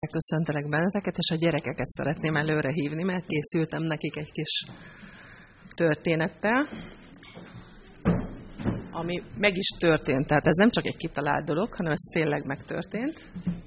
Köszöntelek benneteket, és a gyerekeket szeretném előre hívni, mert készültem nekik egy kis történettel, ami meg is történt. Tehát ez nem csak egy kitalált dolog, hanem ez tényleg megtörtént.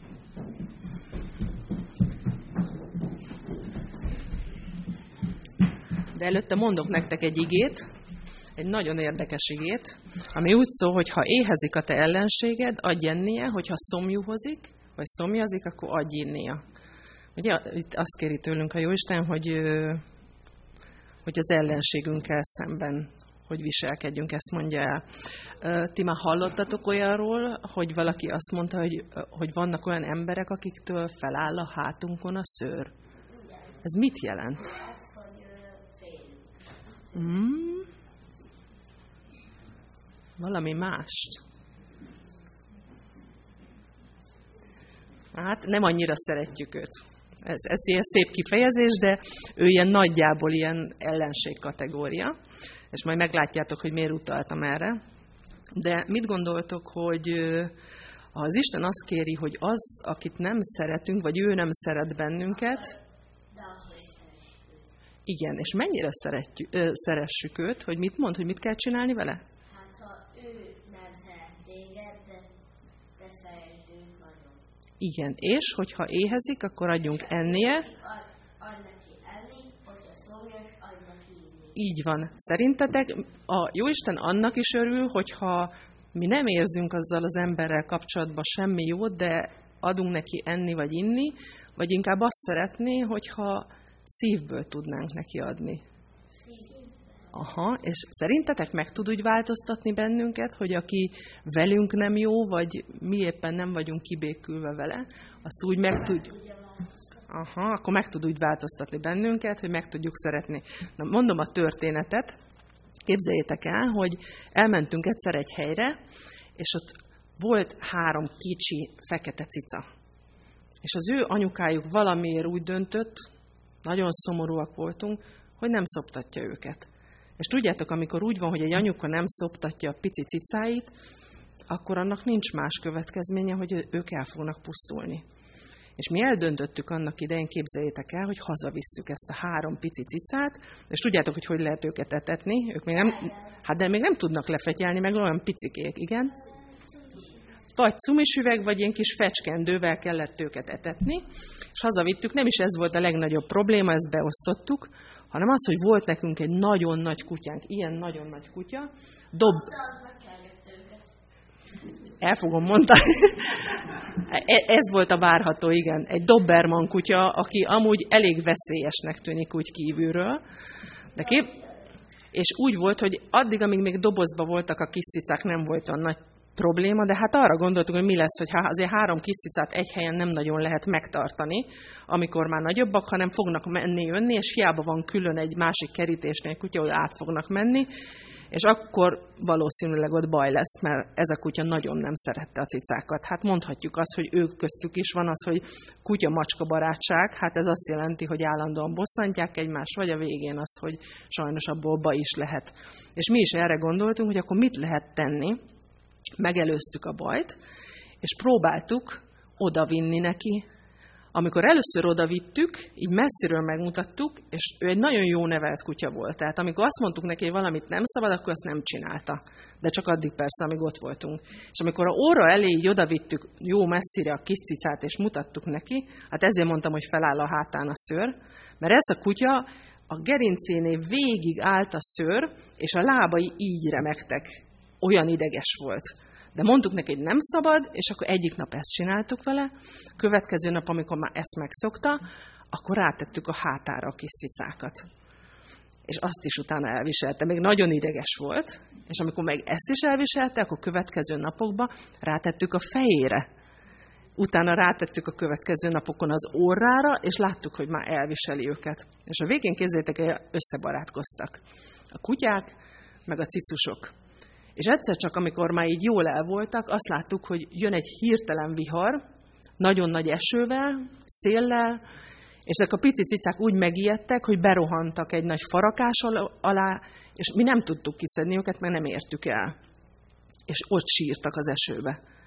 De előtte mondok nektek egy igét, egy nagyon érdekes igét, ami úgy szól, hogy ha éhezik a te ellenséged, adj ennie, hogyha szomjúhozik, vagy szomjazik, akkor adj innia. Ugye itt azt kéri tőlünk a Jóisten, hogy az ellenségünkkel szemben hogy viselkedjünk, ezt mondja el. Ti már hallottatok olyanról, hogy valaki azt mondta, hogy vannak olyan emberek, akiktől feláll a hátunkon a szőr? Ez mit jelent? Valami mást. Hát nem annyira szeretjük őt. Ez ilyen szép kifejezés, de ő ilyen nagyjából ilyen ellenség kategória, és majd meglátjátok, hogy miért utaltam erre. De mit gondoltok, hogy ha az Isten azt kéri, hogy azt, akit nem szeretünk, vagy ő nem szeret bennünket, igen, és mennyire szeressük őt, hogy mit mond, hogy mit kell csinálni vele? Hát, ha ő nem szeret téged, de szeretd őt nagyon. Igen, és hogyha éhezik, akkor adjunk ennie. Adj neki enni, hogyha szomjas, adj neki inni. Így van. Szerintetek a Jóisten annak is örül, hogyha mi nem érzünk azzal az emberrel kapcsolatban semmi jót, de adunk neki enni vagy inni, vagy inkább azt szeretné, hogyha szívből tudnánk neki adni. Aha, és szerintetek meg tud úgy változtatni bennünket, hogy aki velünk nem jó, vagy mi éppen nem vagyunk kibékülve vele, azt úgy meg tud... Aha, akkor meg tud úgy változtatni bennünket, hogy meg tudjuk szeretni. Na, mondom a történetet. Képzeljétek el, hogy elmentünk egyszer egy helyre, és ott volt 3 kicsi fekete cica. És az ő anyukájuk valamiért úgy döntött, nagyon szomorúak voltunk, hogy nem szoptatja őket. És tudjátok, amikor úgy van, hogy egy anyuka nem szoptatja a pici cicáit, akkor annak nincs más következménye, hogy ők el fognak pusztulni. És mi eldöntöttük annak idején, képzeljétek el, hogy hazavisszük ezt a 3 pici cicát, és tudjátok, hogy lehet őket etetni. Ők még nem, de még nem tudnak lefetyelni, meg olyan picikék, igen. Vagy cumisüveg, vagy ilyen kis fecskendővel kellett őket etetni, és hazavittük. Nem is ez volt a legnagyobb probléma, ezt beosztottuk, hanem az, hogy volt nekünk egy nagyon nagy kutyánk, ilyen nagyon nagy kutya. El fogom mondani. Ez volt a várható, igen. Egy doberman kutya, aki amúgy elég veszélyesnek tűnik úgy kívülről. És úgy volt, hogy addig, amíg még dobozba voltak a kis cicák, nem volt olyan nagy probléma, de hát arra gondoltuk, hogy mi lesz, hogy azért 3 kis cicát egy helyen nem nagyon lehet megtartani, amikor már nagyobbak, hanem fognak menni-jönni, és hiába van külön egy másik kerítésnél kutya, hogy át fognak menni, és akkor valószínűleg ott baj lesz, mert ez a kutya nagyon nem szerette a cicákat. Hát mondhatjuk azt, hogy ők köztük is van az, hogy kutya-macska barátság, hát ez azt jelenti, hogy állandóan bosszantják egymást, vagy a végén az, hogy sajnos abból baj is lehet. És mi is erre gondoltunk, hogy akkor mit lehet tenni. Megelőztük a bajt, és próbáltuk odavinni neki. Amikor először odavittük, így messziről megmutattuk, és ő egy nagyon jó nevelt kutya volt. Tehát amikor azt mondtuk neki, hogy valamit nem szabad, akkor azt nem csinálta. De csak addig persze, amíg ott voltunk. És amikor a óra elé így odavittük jó messzire a kis cicát, és mutattuk neki, hát ezért mondtam, hogy feláll a hátán a szőr, mert ez a kutya a gerincénél végig állt a szőr, és a lábai így remegtek. Olyan ideges volt. De mondtuk neki, hogy nem szabad, és akkor egyik nap ezt csináltuk vele, következő nap, amikor már ezt megszokta, akkor rátettük a hátára a kis cicákat. És azt is utána elviselte, még nagyon ideges volt, és amikor meg ezt is elviselte, akkor következő napokban rátettük a fejére. Utána rátettük a következő napokon az orrára, és láttuk, hogy már elviseli őket. És a végén képzeljétek, hogy összebarátkoztak. A kutyák, meg a cicusok. És egyszer csak, amikor már így jól el voltak, azt láttuk, hogy jön egy hirtelen vihar, nagyon nagy esővel, széllel, és ezek a pici cicák úgy megijedtek, hogy berohantak egy nagy farakás alá, és mi nem tudtuk kiszedni őket, mert nem értük el. És ott sírtak az esőbe.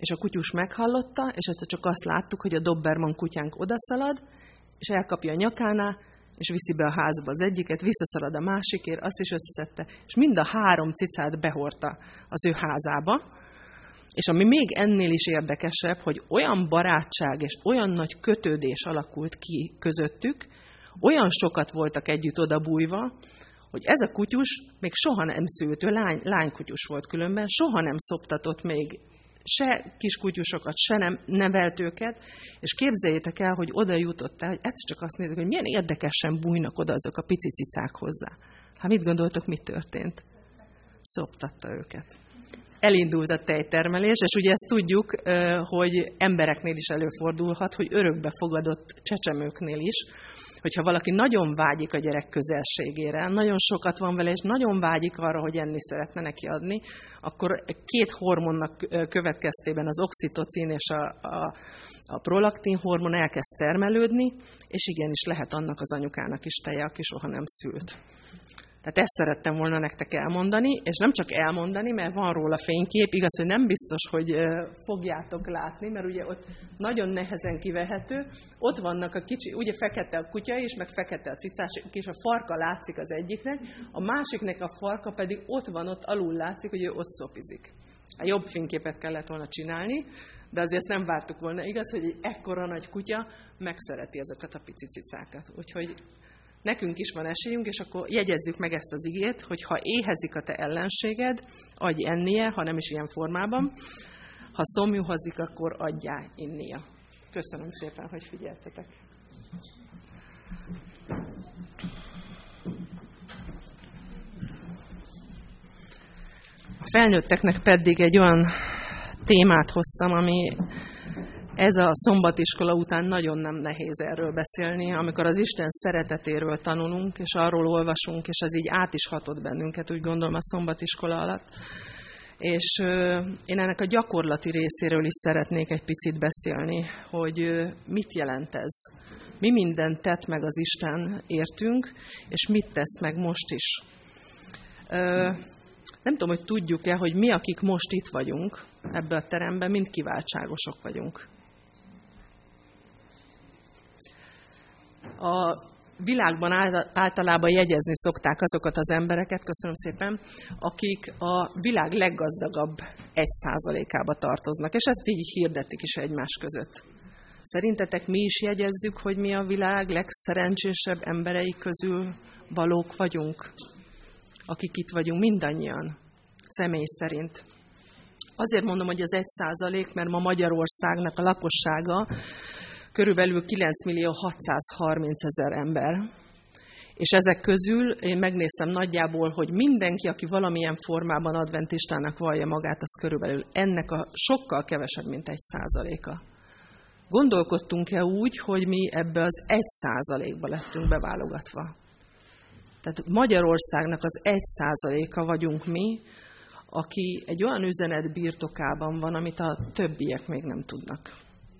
és a kutyus meghallotta, és ezt csak azt láttuk, hogy a Doberman kutyánk odaszalad, és elkapja a nyakánál, és viszi be a házba az egyiket, visszaszalad a másikért, azt is összeszedte, és mind a 3 cicát behordta az ő házába. És ami még ennél is érdekesebb, hogy olyan barátság és olyan nagy kötődés alakult ki közöttük, olyan sokat voltak együtt odabújva, hogy ez a kutyus még soha nem szült, ő lánykutyus volt különben, soha nem szoptatott még se kiskutyusokat, se nem nevelt őket, és képzeljétek el, hogy oda jutott el, hogy egyszer csak azt nézzük, hogy milyen érdekesen bújnak oda azok a pici cicák hozzá. Hát mit gondoltok, mi történt? Szoptatta őket. Elindult a tejtermelés, és ugye ezt tudjuk, hogy embereknél is előfordulhat, hogy örökbefogadott csecsemőknél is, hogyha valaki nagyon vágyik a gyerek közelségére, nagyon sokat van vele, és nagyon vágyik arra, hogy enni szeretne neki adni, akkor 2 hormonnak következtében az oxitocin és a prolaktin hormon elkezd termelődni, és igenis lehet annak az anyukának is teje, aki soha nem szült. Tehát ezt szerettem volna nektek elmondani, és nem csak elmondani, mert van róla fénykép, igaz, hogy nem biztos, hogy fogjátok látni, mert ugye ott nagyon nehezen kivehető, ott vannak a kicsi, ugye fekete a kutya is, meg fekete a cicás, és a farka látszik az egyiknek, a másiknek a farka pedig ott van, ott alul látszik, hogy ő ott szopizik. A jobb fényképet kellett volna csinálni, de azért ezt nem vártuk volna, igaz, hogy egy ekkora nagy kutya megszereti azokat a pici cicákat. Úgyhogy nekünk is van esélyünk, és akkor jegyezzük meg ezt az igét, hogy ha éhezik a te ellenséged, adj ennie, ha nem is ilyen formában. Ha szomjuhozik, akkor adjál innia. Köszönöm szépen, hogy figyeltetek. A felnőtteknek pedig egy olyan témát hoztam, ami ez a szombatiskola után nagyon nem nehéz erről beszélni, amikor az Isten szeretetéről tanulunk, és arról olvasunk, és ez így át is hatott bennünket, úgy gondolom, a szombatiskola alatt. És én ennek a gyakorlati részéről is szeretnék egy picit beszélni, hogy mit jelent ez. Mi mindent tett meg az Isten értünk, és mit tesz meg most is. Nem tudom, hogy tudjuk-e, hogy mi, akik most itt vagyunk ebben a teremben, mind kiváltságosok vagyunk. A világban általában jegyezni szokták azokat az embereket, köszönöm szépen, akik a világ leggazdagabb 1%-ába tartoznak, és ezt így hirdetik is egymás között. Szerintetek mi is jegyezzük, hogy mi a világ legszerencsésebb emberei közül valók vagyunk? Akik itt vagyunk, mindannyian, személy szerint. Azért mondom, hogy az 1%, mert ma Magyarországnak a lakossága körülbelül 9.630.000 ember. És ezek közül én megnéztem nagyjából, hogy mindenki, aki valamilyen formában adventistának vallja magát, az körülbelül ennek a sokkal kevesebb, mint 1%-a. Gondolkodtunk-e úgy, hogy mi ebbe az 1%-ba lettünk beválogatva? Tehát Magyarországnak az 1%-a vagyunk mi, aki egy olyan üzenet birtokában van, amit a többiek még nem tudnak.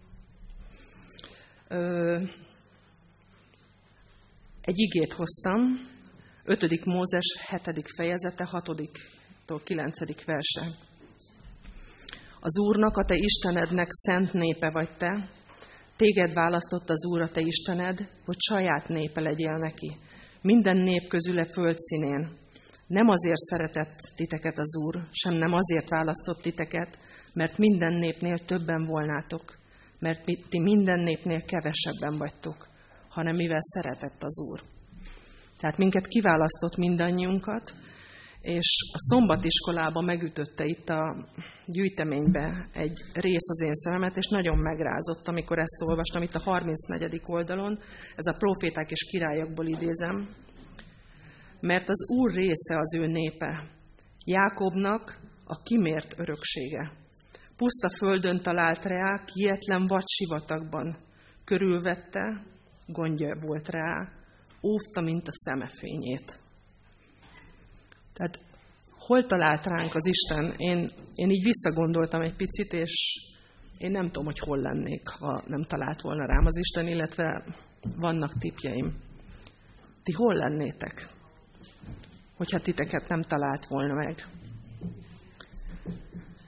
Egy igét hoztam, 5. Mózes 7. fejezete, 6-tól 9. verse. Az Úrnak, a te Istenednek szent népe vagy te, téged választott az Úr, a te Istened, hogy saját népe legyél neki. Minden nép közül földszínén. Nem azért szeretett titeket az Úr, sem nem azért választott titeket, mert minden népnél többen volnátok, mert ti minden népnél kevesebben vagytok, hanem mivel szeretett az Úr. Tehát minket kiválasztott mindannyiunkat, és a szombatiskolában megütötte itt a gyűjteménybe egy rész az én szememet, és nagyon megrázott, amikor ezt olvastam, itt a 34. oldalon, ez a Próféták és Királyokból idézem, mert az Úr része az ő népe, Jákobnak a kimért öröksége. Puszta földön talált rá, kietlen vadsivatagban, körülvette, gondja volt rá, óvta, mint a szemefényét. Tehát hol talált ránk az Isten? Én így visszagondoltam egy picit, és én nem tudom, hogy hol lennék, ha nem talált volna rám az Isten, illetve vannak tippjeim. Ti hol lennétek, hogyha titeket nem talált volna meg?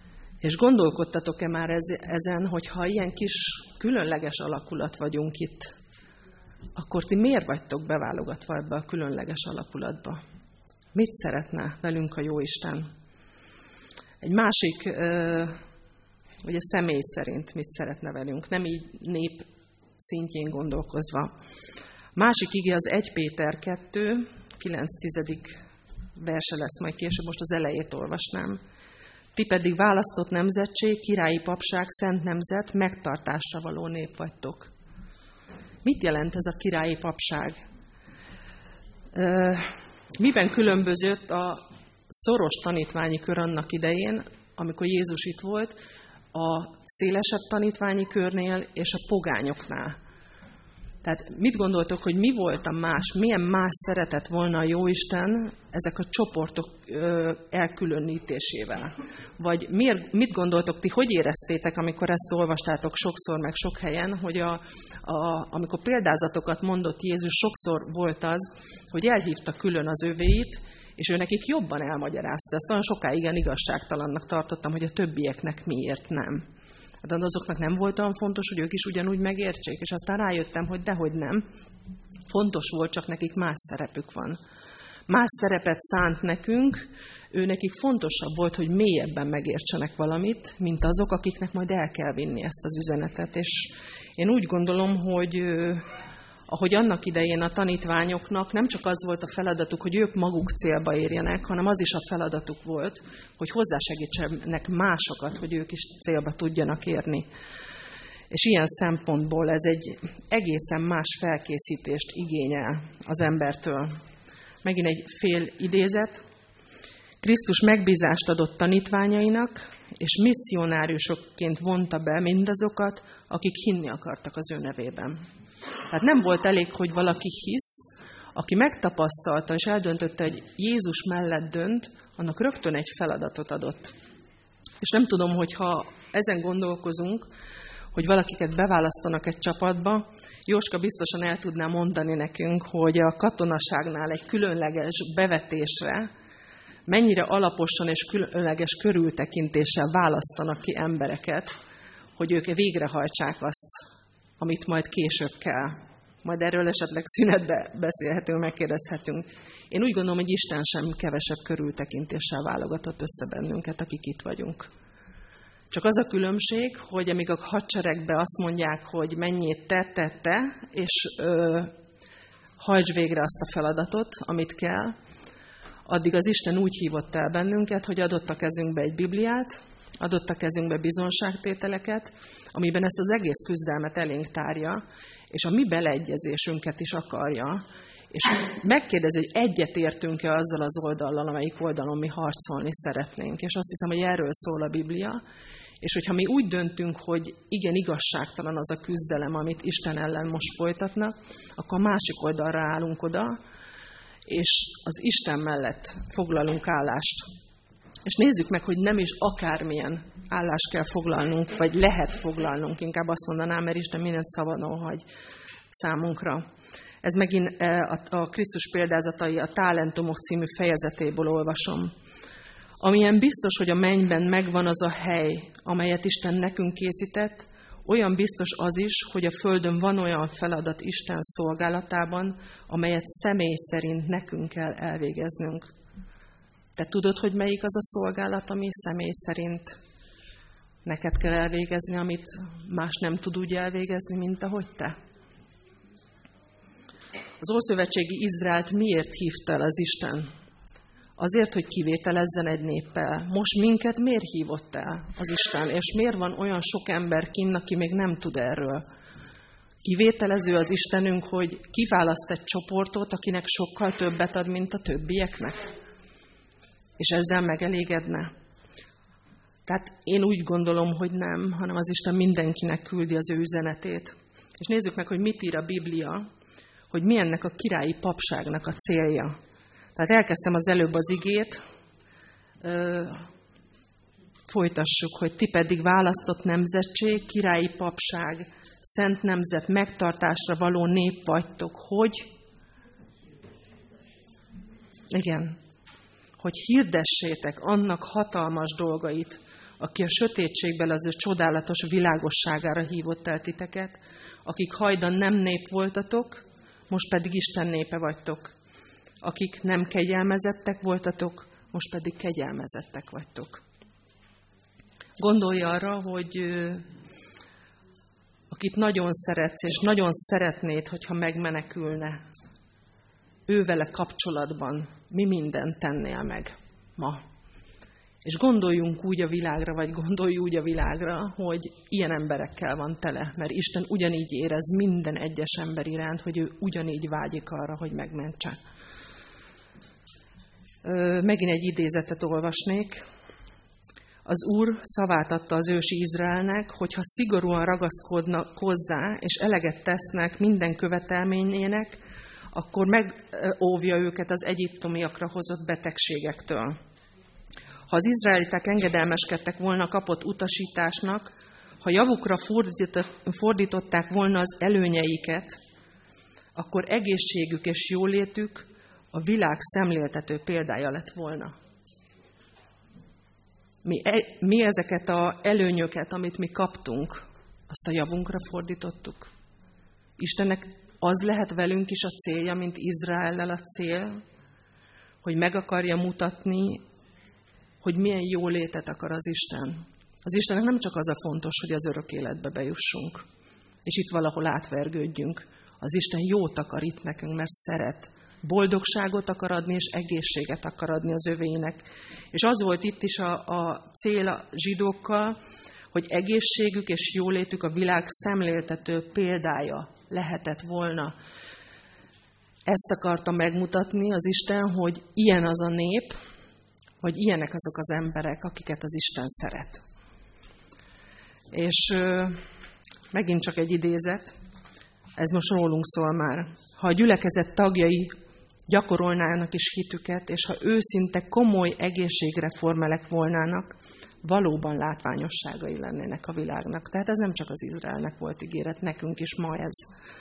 És gondolkodtatok-e már ezen, hogyha ilyen kis különleges alakulat vagyunk itt, akkor ti miért vagytok beválogatva ebbe a különleges alakulatba? Mit szeretne velünk a Jóisten? Egy másik, ugye személy szerint mit szeretne velünk, nem így nép szintjén gondolkozva. Másik ige az 1 Péter 2, 9-10. verse lesz majd később, most az elejét olvasnám. Ti pedig választott nemzetség, királyi papság, szent nemzet, megtartásra való nép vagytok. Mit jelent ez a királyi papság? Miben különbözött a szoros tanítványi kör annak idején, amikor Jézus itt volt, a szélesebb tanítványi körnél és a pogányoknál? Tehát mit gondoltok, hogy mi volt a más, milyen más szeretett volna a Jóisten ezek a csoportok elkülönítésével? Vagy mit gondoltok ti, hogy éreztétek, amikor ezt olvastátok sokszor, meg sok helyen, hogy amikor példázatokat mondott Jézus, sokszor volt az, hogy elhívta külön az övéit, és ő nekik jobban elmagyarázta. Ezt olyan sokáig igen igazságtalannak tartottam, hogy a többieknek miért nem. De azoknak nem volt olyan fontos, hogy ők is ugyanúgy megértsék, és aztán rájöttem, hogy dehogy nem. Fontos volt, csak nekik más szerepük van. Más szerepet szánt nekünk, ő nekik fontosabb volt, hogy mélyebben megértsenek valamit, mint azok, akiknek majd el kell vinni ezt az üzenetet. És én úgy gondolom, hogy ahogy annak idején a tanítványoknak nem csak az volt a feladatuk, hogy ők maguk célba érjenek, hanem az is a feladatuk volt, hogy hozzásegítsenek másokat, hogy ők is célba tudjanak érni. És ilyen szempontból ez egy egészen más felkészítést igényel az embertől. Megint egy fél idézet. Krisztus megbízást adott tanítványainak, és misszionáriusokként vonta be mindazokat, akik hinni akartak az ő nevében. Tehát nem volt elég, hogy valaki hisz, aki megtapasztalta és eldöntötte, hogy Jézus mellett dönt, annak rögtön egy feladatot adott. És nem tudom, hogyha ezen gondolkozunk, hogy valakiket beválasztanak egy csapatba, Jóska biztosan el tudná mondani nekünk, hogy a katonaságnál egy különleges bevetésre mennyire alaposan és különleges körültekintéssel választanak ki embereket, hogy ők végrehajtsák azt, amit majd később kell. Majd erről esetleg szünetbe beszélhetünk, megkérdezhetünk. Én úgy gondolom, hogy Isten sem kevesebb körültekintéssel válogatott össze bennünket, akik itt vagyunk. Csak az a különbség, hogy amíg a hadseregben azt mondják, hogy mennyit te, és hajtsd végre azt a feladatot, amit kell, addig az Isten úgy hívott el bennünket, hogy adott a kezünkbe egy Bibliát, adott a kezünkbe bizonságtételeket, amiben ezt az egész küzdelmet elénk tárja, és a mi beleegyezésünket is akarja, és megkérdezi, hogy egyetértünk-e azzal az oldallal, amelyik oldalon mi harcolni szeretnénk. És azt hiszem, hogy erről szól a Biblia, és hogyha mi úgy döntünk, hogy igen, igazságtalan az a küzdelem, amit Isten ellen most folytatnak, akkor a másik oldalra állunk oda, és az Isten mellett foglalunk állást. És nézzük meg, hogy nem is akármilyen állást kell foglalnunk, vagy lehet foglalnunk, inkább azt mondanám, mert Isten mindent szabadon hagy számunkra. Ez megint a Krisztus példázatai a Talentumok című fejezetéből olvasom. Amilyen biztos, hogy a mennyben megvan az a hely, amelyet Isten nekünk készített, olyan biztos az is, hogy a földön van olyan feladat Isten szolgálatában, amelyet személy szerint nekünk kell elvégeznünk. Te tudod, hogy melyik az a szolgálat, ami személy szerint neked kell elvégezni, amit más nem tud úgy elvégezni, mint ahogy te? Az ószövetségi Izraelt miért hívta el az Isten? Azért, hogy kivételezzen egy néppel. Most minket miért hívott el az Isten? És miért van olyan sok ember kinn, aki még nem tud erről? Kivételező az Istenünk, hogy kiválaszt egy csoportot, akinek sokkal többet ad, mint a többieknek? És ezzel megelégedne? Tehát én úgy gondolom, hogy nem, hanem az Isten mindenkinek küldi az ő üzenetét. És nézzük meg, hogy mit ír a Biblia, hogy mi ennek a királyi papságnak a célja. Tehát elkezdtem az előbb az igét, folytassuk, hogy ti pedig választott nemzetség, királyi papság, szent nemzet, megtartásra való nép vagytok, hogy? Igen, hogy hirdessétek annak hatalmas dolgait, aki a sötétségből az ő csodálatos világosságára hívott el titeket, akik hajdan nem nép voltatok, most pedig Isten népe vagytok. Akik nem kegyelmezettek voltatok, most pedig kegyelmezettek vagytok. Gondolj arra, hogy akit nagyon szeretsz, és nagyon szeretnéd, hogyha megmenekülne, ővele kapcsolatban mi mindent tennél meg ma. És gondoljunk úgy a világra, vagy gondolj úgy a világra, hogy ilyen emberekkel van tele, mert Isten ugyanígy érez minden egyes ember iránt, hogy ő ugyanígy vágyik arra, hogy megmentse. Megint egy idézetet olvasnék. Az Úr szavát adta az ősi Izraelnek, hogyha szigorúan ragaszkodnak hozzá, és eleget tesznek minden követelményének, akkor megóvja őket az egyiptomiakra hozott betegségektől. Ha az izraeliták engedelmeskedtek volna kapott utasításnak, ha javukra fordították volna az előnyeiket, akkor egészségük és jólétük a világ szemléltető példája lett volna. Mi ezeket az előnyöket, amit mi kaptunk, azt a javunkra fordítottuk. Istennek az lehet velünk is a célja, mint Izraellel a cél, hogy meg akarja mutatni, hogy milyen jólétet akar az Isten. Az Istennek nem csak az a fontos, hogy az örök életbe bejussunk, és itt valahol átvergődjünk. Az Isten jót akar itt nekünk, mert szeret. Boldogságot akar adni, és egészséget akar adni az övéinek. És az volt itt is a cél a zsidókkal, hogy egészségük és jólétük a világ szemléltető példája lehetett volna. Ezt akarta megmutatni az Isten, hogy ilyen az a nép, hogy ilyenek azok az emberek, akiket az Isten szeret. És megint csak egy idézet, ez most rólunk szól már. Ha a gyülekezet tagjai gyakorolnának is hitüket, és ha őszinte komoly egészségreformelek volnának, valóban látványosságai lennének a világnak. Tehát ez nem csak az Izraelnek volt ígéret, nekünk is ma ez.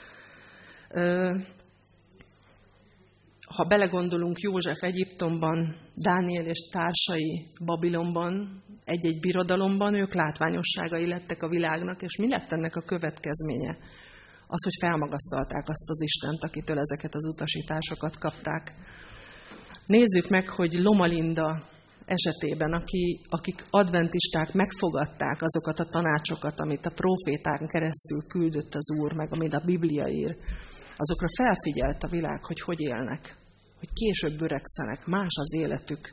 Ha belegondolunk József Egyiptomban, Dániel és társai Babilonban, egy-egy birodalomban, ők látványosságai lettek a világnak, és mi lett ennek a következménye? Az, hogy felmagasztalták azt az Istent, akitől ezeket az utasításokat kapták. Nézzük meg, hogy Loma Linda esetében, akik adventisták megfogadták azokat a tanácsokat, amit a prófétán keresztül küldött az Úr, meg amit a Biblia ír, azokra felfigyelt a világ, hogy élnek, hogy később öregszenek, más az életük.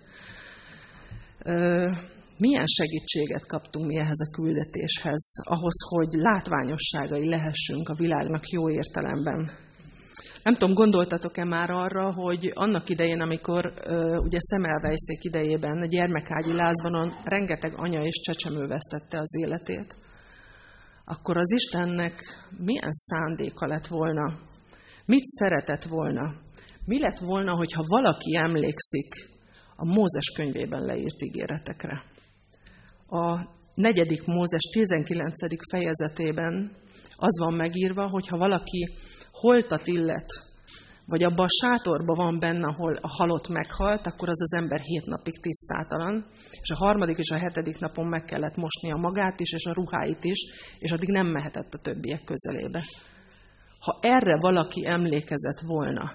Milyen segítséget kaptunk mi ehhez a küldetéshez, ahhoz, hogy látványosságai lehessünk a világnak jó értelemben. Nem tudom, gondoltatok-e már arra, hogy annak idején, amikor ugye Szemmelweis-szék idejében a gyermekágyi lázban rengeteg anya és csecsemő vesztette az életét, akkor az Istennek milyen szándéka lett volna? Mit szeretett volna? Mi lett volna, hogyha valaki emlékszik a Mózes könyvében leírt ígéretekre? A 4. Mózes 19. fejezetében az van megírva, hogyha valaki holtat illet, vagy abban a sátorban van benne, ahol a halott meghalt, akkor az ember 7 napig tisztátalan, és a 3. és a 7. napon meg kellett mosnia magát is, és a ruháit is, és addig nem mehetett a többiek közelébe. Ha erre valaki emlékezett volna,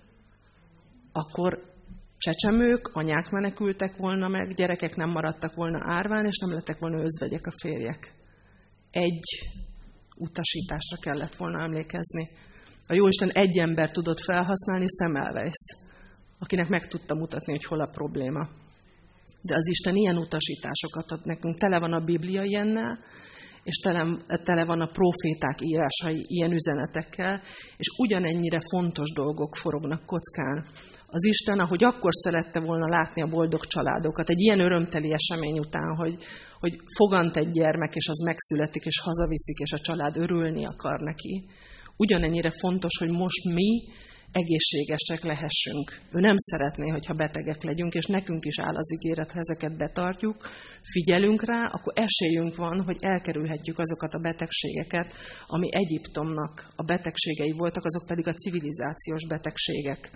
akkor csecsemők, anyák menekültek volna meg, gyerekek nem maradtak volna árván, és nem lettek volna özvegyek a férjek. Egy utasításra kellett volna emlékezni. A Jóisten egy ember tudott felhasználni, Szemmelweist, akinek meg tudta mutatni, hogy hol a probléma. De az Isten ilyen utasításokat ad nekünk. Tele van a Biblia ilyennel, és tele van a próféták írásai ilyen üzenetekkel, és ugyanennyire fontos dolgok forognak kockán. Az Isten, ahogy akkor szerette volna látni a boldog családokat, egy ilyen örömteli esemény után, hogy fogant egy gyermek, és az megszületik, és hazaviszik, és a család örülni akar neki, ugyanennyire fontos, hogy most mi egészségesek lehessünk. Ő nem szeretné, hogyha betegek legyünk, és nekünk is áll az ígéret, ha ezeket betartjuk, figyelünk rá, akkor esélyünk van, hogy elkerülhetjük azokat a betegségeket, ami Egyiptomnak a betegségei voltak, azok pedig a civilizációs betegségek.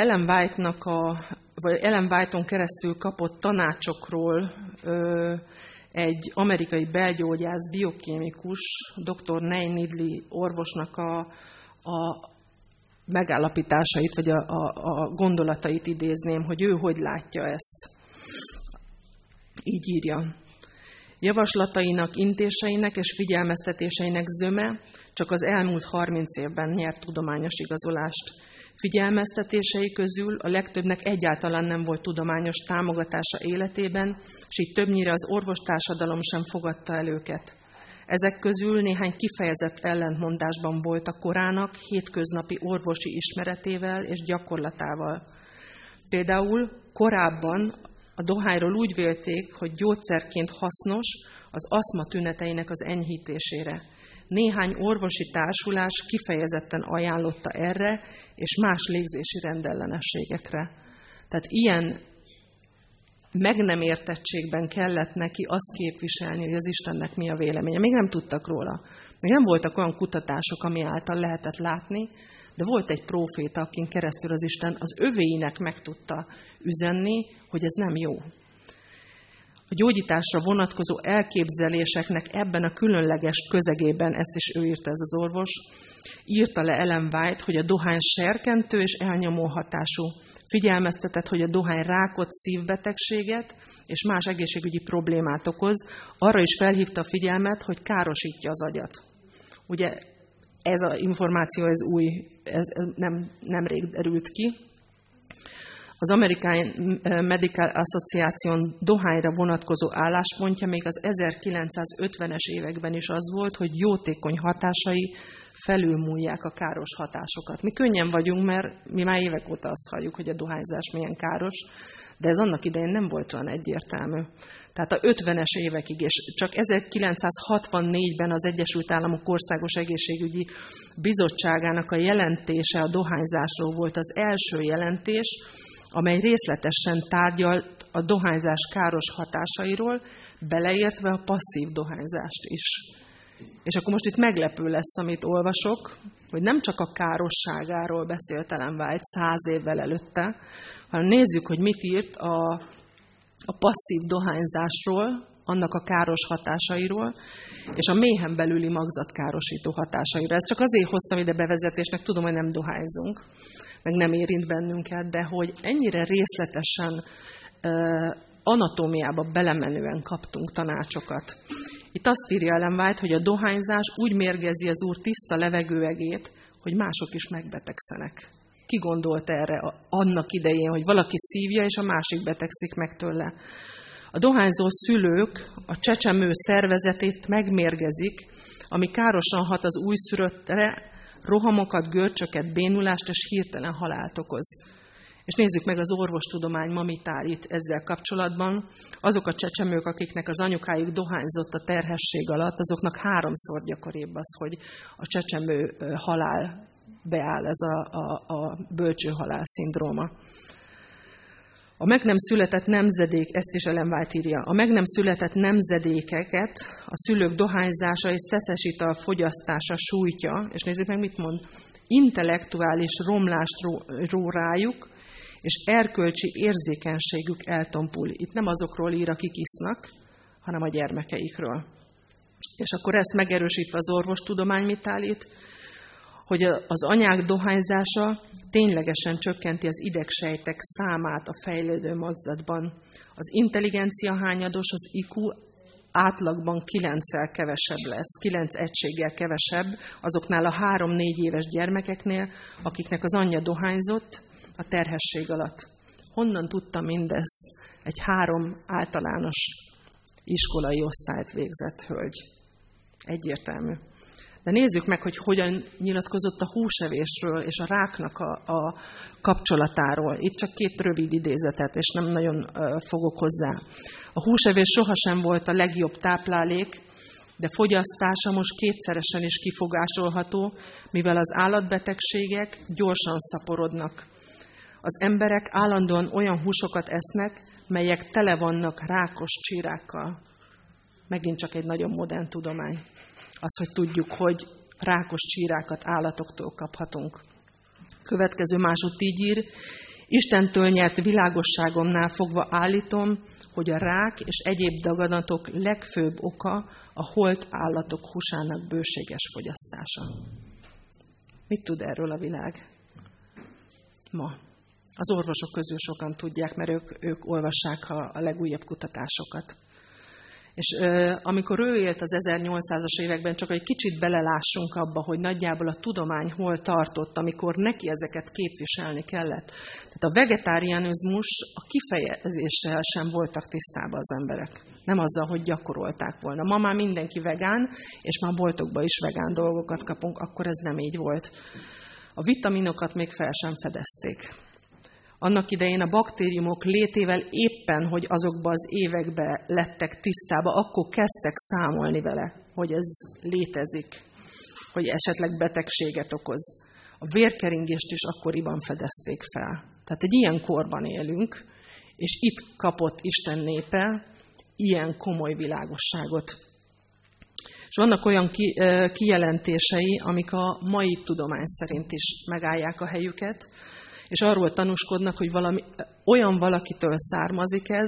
Ellen White-on keresztül kapott tanácsokról egy amerikai belgyógyász, biokémikus, dr. Nay Nidley orvosnak a megállapításait, vagy a gondolatait idézném, hogy ő hogy látja ezt. Így írja. Javaslatainak, intéseinek és figyelmeztetéseinek zöme csak az elmúlt 30 évben nyert tudományos igazolást. Figyelmeztetései közül a legtöbbnek egyáltalán nem volt tudományos támogatása életében, és így többnyire az orvostársadalom sem fogadta el őket. Ezek közül néhány kifejezett ellentmondásban volt a korának hétköznapi orvosi ismeretével és gyakorlatával. Például korábban a dohányról úgy vélték, hogy gyógyszerként hasznos az aszma tüneteinek az enyhítésére. Néhány orvosi társulás kifejezetten ajánlotta erre és más légzési rendellenességekre. Tehát ilyen meg nem értettségben kellett neki azt képviselni, hogy az Istennek mi a véleménye. Még nem tudtak róla. Még nem voltak olyan kutatások, ami által lehetett látni, de volt egy próféta, akin keresztül az Isten az övéinek meg tudta üzenni, hogy ez nem jó. A gyógyításra vonatkozó elképzeléseknek ebben a különleges közegében, ezt is ő írta, ez az orvos, írta le Ellen White, hogy a dohány serkentő és elnyomó hatású. Figyelmeztetett, hogy a dohány rákot, szívbetegséget és más egészségügyi problémát okoz. Arra is felhívta a figyelmet, hogy károsítja az agyat. Ugye ez az információ, ez új, ez nemrég derült ki. Az American Medical Association dohányra vonatkozó álláspontja még az 1950-es években is az volt, hogy jótékony hatásai felülmúlják a káros hatásokat. Mi könnyen vagyunk, mert mi már évek óta azt halljuk, hogy a dohányzás milyen káros, de ez annak idején nem volt olyan egyértelmű. Tehát a 50-es évekig, és csak 1964-ben az Egyesült Államok Országos Egészségügyi Bizottságának a jelentése a dohányzásról volt az első jelentés, amely részletesen tárgyalt a dohányzás káros hatásairól, beleértve a passzív dohányzást is. És akkor most itt meglepő lesz, amit olvasok, hogy nem csak a károsságáról beszélt Ellen White 100 évvel előtte, hanem nézzük, hogy mit írt a passzív dohányzásról, annak a káros hatásairól, és a méhen belüli magzatkárosító hatásairól. Ezt csak azért hoztam ide bevezetésnek, tudom, hogy nem dohányzunk, meg nem érint bennünket, de hogy ennyire részletesen anatómiába belemenően kaptunk tanácsokat. Itt azt írja Ellen White, hogy a dohányzás úgy mérgezi az Úr tiszta levegőegét, hogy mások is megbetegszenek. Ki gondolt erre annak idején, hogy valaki szívja, és a másik betegszik meg tőle? A dohányzó szülők a csecsemő szervezetét megmérgezik, ami károsan hat az újszülöttre, rohamokat, görcsöket, bénulást és hirtelen halált okoz. És nézzük meg az orvostudomány ma mit állít ezzel kapcsolatban. Azok a csecsemők, akiknek az anyukájuk dohányzott a terhesség alatt, azoknak 3-szor gyakoribb az, hogy a csecsemő halál beáll, ez a bölcsőhalál szindróma. A meg nem született nemzedék, ezt is Ellen White írja, a meg nem született nemzedékeket a szülők dohányzása és szeszesital fogyasztása sújtja, és nézzük meg, mit mond, intellektuális romlást ró rájuk, és erkölcsi érzékenységük eltompul. Itt nem azokról ír, akik isznak, hanem a gyermekeikről. És akkor ezt megerősítve az orvostudomány mit állít, hogy az anyák dohányzása ténylegesen csökkenti az idegsejtek számát a fejlődő magzatban. Az intelligencia hányados, az IQ átlagban 9-szel kevesebb lesz, 9 egységgel kevesebb azoknál a 3-4 éves gyermekeknél, akiknek az anyja dohányzott a terhesség alatt. Honnan tudta mindezt egy 3 általános iskolai osztályt végzett hölgy? Egyértelmű. De nézzük meg, hogy hogyan nyilatkozott a húsevésről és a ráknak a kapcsolatáról. Itt csak 2 rövid idézetet, és nem nagyon fogok hozzá. A húsevés sohasem volt a legjobb táplálék, de fogyasztása most 2-szeresen is kifogásolható, mivel az állatbetegségek gyorsan szaporodnak. Az emberek állandóan olyan húsokat esznek, melyek tele vannak rákos csírákkal. Megint csak egy nagyon modern tudomány. Az, hogy tudjuk, hogy rákos csírákat állatoktól kaphatunk. Következő másod így ír, Istentől nyert világosságomnál fogva állítom, hogy a rák és egyéb daganatok legfőbb oka a holt állatok húsának bőséges fogyasztása. Mit tud erről a világ ma? Az orvosok közül sokan tudják, mert ők olvassák a legújabb kutatásokat. És amikor ő élt az 1800-as években, csak egy kicsit belelássunk abba, hogy nagyjából a tudomány hol tartott, amikor neki ezeket képviselni kellett. Tehát a vegetárianizmus a kifejezéssel sem voltak tisztában az emberek. Nem azzal, hogy gyakorolták volna. Ma már mindenki vegán, és már boltokban is vegán dolgokat kapunk, akkor ez nem így volt. A vitaminokat még fel sem fedezték. Annak idején a baktériumok létével éppen, hogy azokban az években lettek tisztába, akkor kezdtek számolni vele, hogy ez létezik, hogy esetleg betegséget okoz. A vérkeringést is akkoriban fedezték fel. Tehát egy ilyen korban élünk, és itt kapott Isten népe ilyen komoly világosságot. És vannak olyan kijelentései, amik a mai tudomány szerint is megállják a helyüket, és arról tanúskodnak, hogy olyan valakitől származik ez,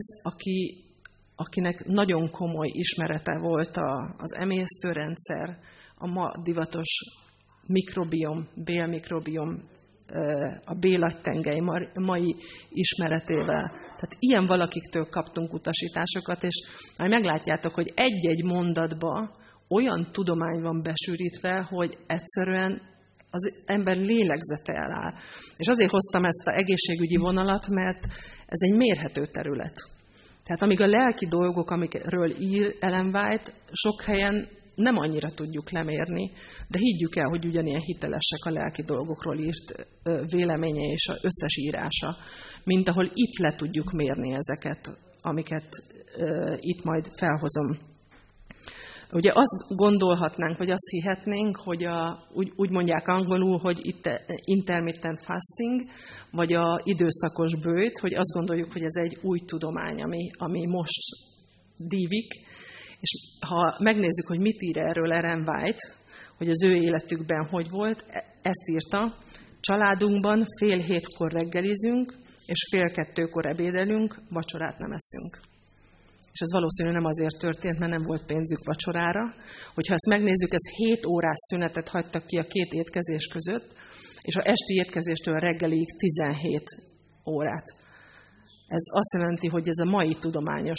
akinek nagyon komoly ismerete volt az emésztőrendszer, a ma divatos mikrobiom, bélmikrobiom, a bélagytengely mai ismeretével. Tehát ilyen valakiktől kaptunk utasításokat, és majd meglátjátok, hogy egy-egy mondatba olyan tudomány van besűrítve, hogy egyszerűen az ember lélegzete eláll. És azért hoztam ezt az egészségügyi vonalat, mert ez egy mérhető terület. Tehát amíg a lelki dolgok, amikről ír Ellen White, sok helyen nem annyira tudjuk lemérni, de higgyük el, hogy ugyanilyen hitelesek a lelki dolgokról írt véleménye és az összes írása, mint ahol itt le tudjuk mérni ezeket, amiket itt majd felhozom. Ugye azt gondolhatnánk, vagy azt hihetnénk, hogy úgy mondják angolul, hogy itt intermittent fasting, vagy a időszakos bőjt, hogy azt gondoljuk, hogy ez egy új tudomány, ami most dívik. És ha megnézzük, hogy mit ír erről Ellen White, hogy az ő életükben hogy volt, ezt írta: családunkban 6:30 reggelizünk, és 1:30 ebédelünk, vacsorát nem eszünk. És ez valószínűleg nem azért történt, mert nem volt pénzük vacsorára. Hogyha ezt megnézzük, ez 7 órás szünetet hagytak ki a 2 étkezés között, és a esti étkezéstől reggelig 17 órát. Ez azt jelenti, hogy ez a mai tudományos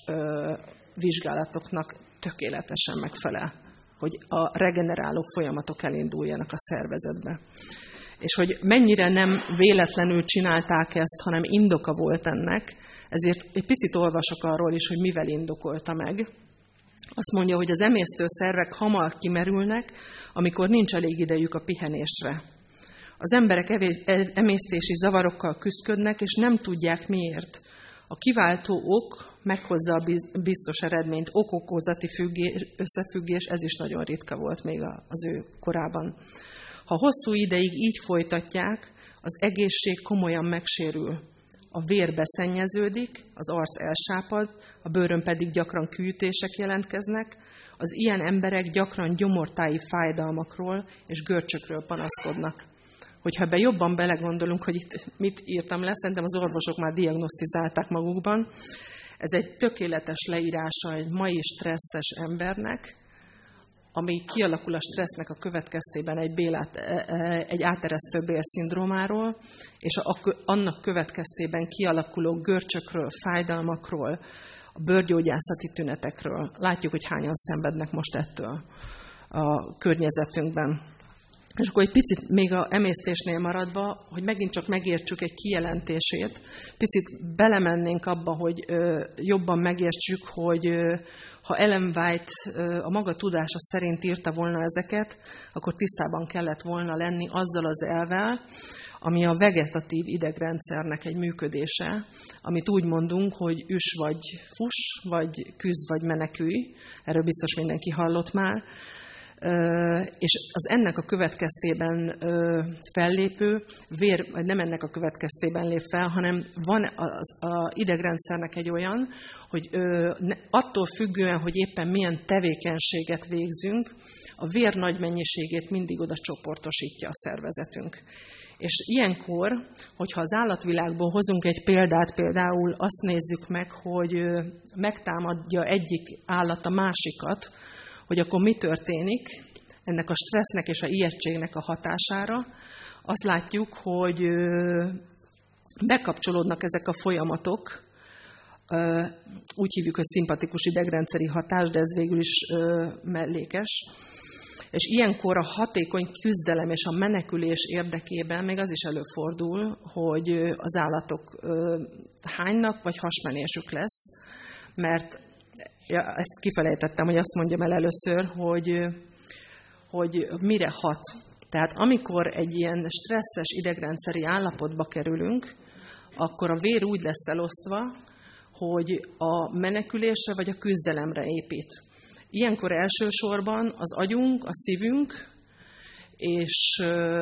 vizsgálatoknak tökéletesen megfelel, hogy a regeneráló folyamatok elinduljanak a szervezetbe. És hogy mennyire nem véletlenül csinálták ezt, hanem indoka volt ennek, ezért egy picit olvasok arról is, hogy mivel indokolta meg. Azt mondja, hogy az emésztőszervek hamar kimerülnek, amikor nincs elég idejük a pihenésre. Az emberek emésztési zavarokkal küszködnek, és nem tudják miért. A kiváltó ok meghozza a biztos eredményt. Ok-okozati összefüggés, ez is nagyon ritka volt még az ő korában. Ha hosszú ideig így folytatják, az egészség komolyan megsérül. A vér beszennyeződik, az arc elsápad, a bőrön pedig gyakran kiütések jelentkeznek. Az ilyen emberek gyakran gyomortáji fájdalmakról és görcsökről panaszkodnak. Hogyha ebben jobban belegondolunk, hogy itt mit írtam le, szerintem az orvosok már diagnosztizálták magukban. Ez egy tökéletes leírása egy mai stresszes embernek, ami kialakul a stressznek a következtében egy áteresztő bélszindrómáról, és annak következtében kialakuló görcsökről, fájdalmakról, a bőrgyógyászati tünetekről. Látjuk, hogy hányan szenvednek most ettől a környezetünkben. És akkor egy picit még a emésztésnél maradva, hogy megint csak megértsük egy kijelentését, picit belemennénk abba, hogy jobban megértsük, hogy ha Ellen White a maga tudása szerint írta volna ezeket, akkor tisztában kellett volna lenni azzal az elvvel, ami a vegetatív idegrendszernek egy működése, amit úgy mondunk, hogy üss vagy fuss, vagy küzd vagy menekülj, erről biztos mindenki hallott már, és az ennek a következtében fellépő vér, vagy nem ennek a következtében lép fel, hanem van az idegrendszernek egy olyan, hogy attól függően, hogy éppen milyen tevékenységet végzünk, a vér nagy mennyiségét mindig oda csoportosítja a szervezetünk. És ilyenkor, hogyha az állatvilágból hozunk egy példát, például azt nézzük meg, hogy megtámadja egyik állat a másikat, hogy akkor mi történik ennek a stressznek és a ijegységnek a hatására, azt látjuk, hogy bekapcsolódnak ezek a folyamatok, úgy hívjuk, hogy szimpatikus idegrendszeri hatás, de ez végül is mellékes. És ilyenkor a hatékony küzdelem és a menekülés érdekében még az is előfordul, hogy az állatok hánynak, vagy hasmenésük lesz, mert ezt kifelejtettem, hogy azt mondjam el először, hogy mire hat. Tehát amikor egy ilyen stresszes idegrendszeri állapotba kerülünk, akkor a vér úgy lesz elosztva, hogy a menekülésre vagy a küzdelemre épít. Ilyenkor elsősorban az agyunk, a szívünk és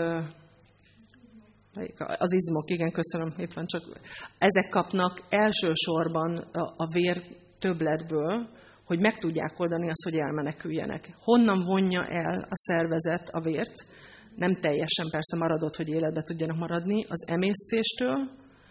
az izmok, igen, köszönöm, itt van csak. Ezek kapnak elsősorban a vér többletből, hogy meg tudják oldani azt, hogy elmeneküljenek. Honnan vonja el a szervezet a vért? Nem teljesen persze maradott, hogy életbe tudjanak maradni, az emésztéstől,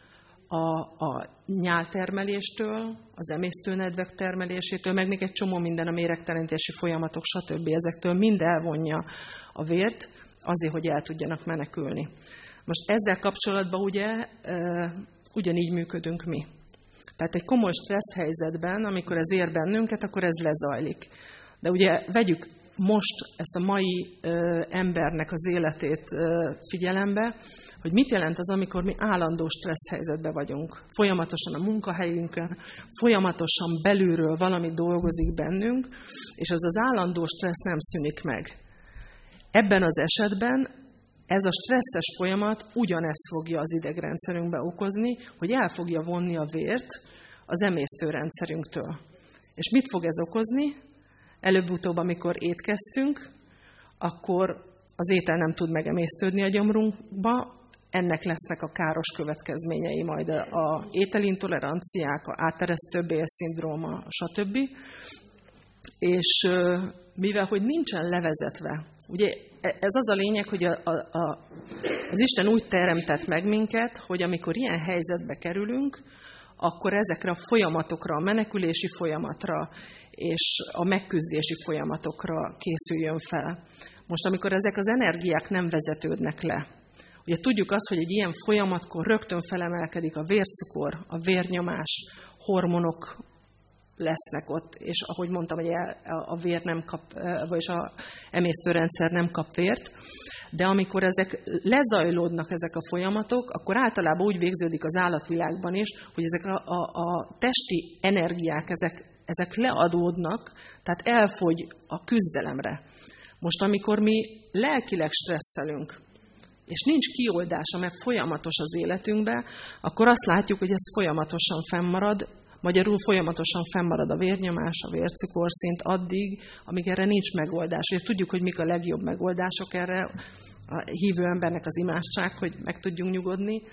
a nyáltermeléstől, az emésztőnedvek termelésétől, meg még egy csomó minden, a méregtelenítési folyamatok, stb. Ezektől mind elvonja a vért, azért, hogy el tudjanak menekülni. Most ezzel kapcsolatban ugye ugyanígy működünk mi. Tehát egy komoly stressz helyzetben, amikor ez ér bennünket, akkor ez lezajlik. De ugye vegyük most ezt a mai embernek az életét figyelembe, hogy mit jelent az, amikor mi állandó stressz helyzetben vagyunk. Folyamatosan a munkahelyünkön, folyamatosan belülről valami dolgozik bennünk, és az az állandó stressz nem szűnik meg. Ebben az esetben ez a stresszes folyamat ugyanezt fogja az idegrendszerünkbe okozni, hogy el fogja vonni a vért az emésztőrendszerünktől. És mit fog ez okozni? Előbb-utóbb, amikor étkeztünk, akkor az étel nem tud megemésztődni a gyomrunkba, ennek lesznek a káros következményei majd a ételintoleranciák, a áteresztő bélszindróma, stb. És mivel, hogy nincsen levezetve, ugye ez az a lényeg, hogy az Isten úgy teremtett meg minket, hogy amikor ilyen helyzetbe kerülünk, akkor ezekre a folyamatokra, a menekülési folyamatra és a megküzdési folyamatokra készüljön fel. Most, amikor ezek az energiák nem vezetődnek le, ugye tudjuk azt, hogy egy ilyen folyamatkor rögtön felemelkedik a vércukor, a vérnyomás, hormonok lesznek ott, és ahogy mondtam, hogy a vér nem kap, vagyis az emésztőrendszer nem kap vért, de amikor ezek lezajlódnak, ezek a folyamatok, akkor általában úgy végződik az állatvilágban is, hogy ezek a testi energiák, ezek leadódnak, tehát elfogy a küzdelemre. Most, amikor mi lelkileg stresszelünk, és nincs kioldása, mert folyamatos az életünkben, akkor azt látjuk, hogy ez folyamatosan fennmarad, magyarul folyamatosan fennmarad a vérnyomás, a vércukorszint addig, amíg erre nincs megoldás. És tudjuk, hogy mik a legjobb megoldások erre, a hívő embernek az imádság, hogy meg tudjunk nyugodni,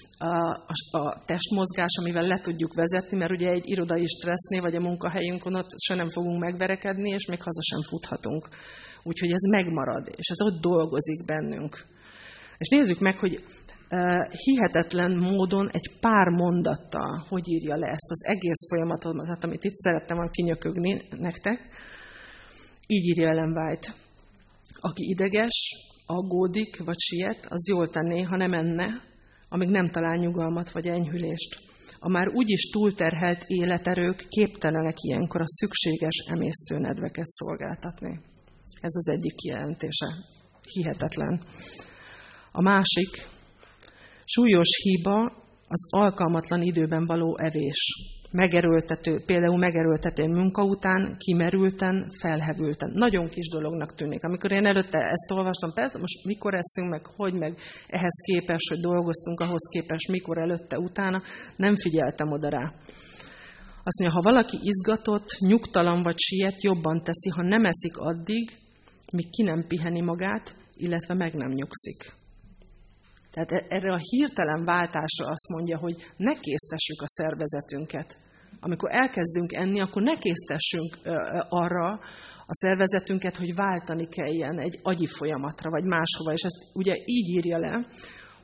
a testmozgás, amivel le tudjuk vezetni, mert ugye egy irodai stressznél, vagy a munkahelyünkön ott se nem fogunk megverekedni, és még haza sem futhatunk. Úgyhogy ez megmarad, és ez ott dolgozik bennünk. És nézzük meg, hogy hihetetlen módon egy pár mondattal hogy írja le ezt az egész folyamatot, amit itt szerettem volna kinyökögni nektek. Így írja Ellen White. Aki ideges, aggódik vagy siet, az jól tenné, ha nem enne, amíg nem talál nyugalmat vagy enyhülést. A már úgyis túlterhelt életerők képtelenek ilyenkor a szükséges emésztőnedveket szolgáltatni. Ez az egyik kijelentése. Hihetetlen. A másik, súlyos hiba az alkalmatlan időben való evés. Például megerőltető munka után, kimerülten, felhevülten. Nagyon kis dolognak tűnik. Amikor én előtte ezt olvastam, persze most mikor eszünk, meg hogy, meg ehhez képest, hogy dolgoztunk, ahhoz képest, mikor előtte, utána, nem figyeltem oda rá. Azt mondja, ha valaki izgatott, nyugtalan vagy siet, jobban teszi, ha nem eszik addig, míg ki nem piheni magát, illetve meg nem nyugszik. Tehát erre a hirtelen váltásra azt mondja, hogy ne késztessük a szervezetünket. Amikor elkezdünk enni, akkor ne késztessünk arra a szervezetünket, hogy váltani kelljen egy agyi folyamatra, vagy máshova. És ezt ugye így írja le,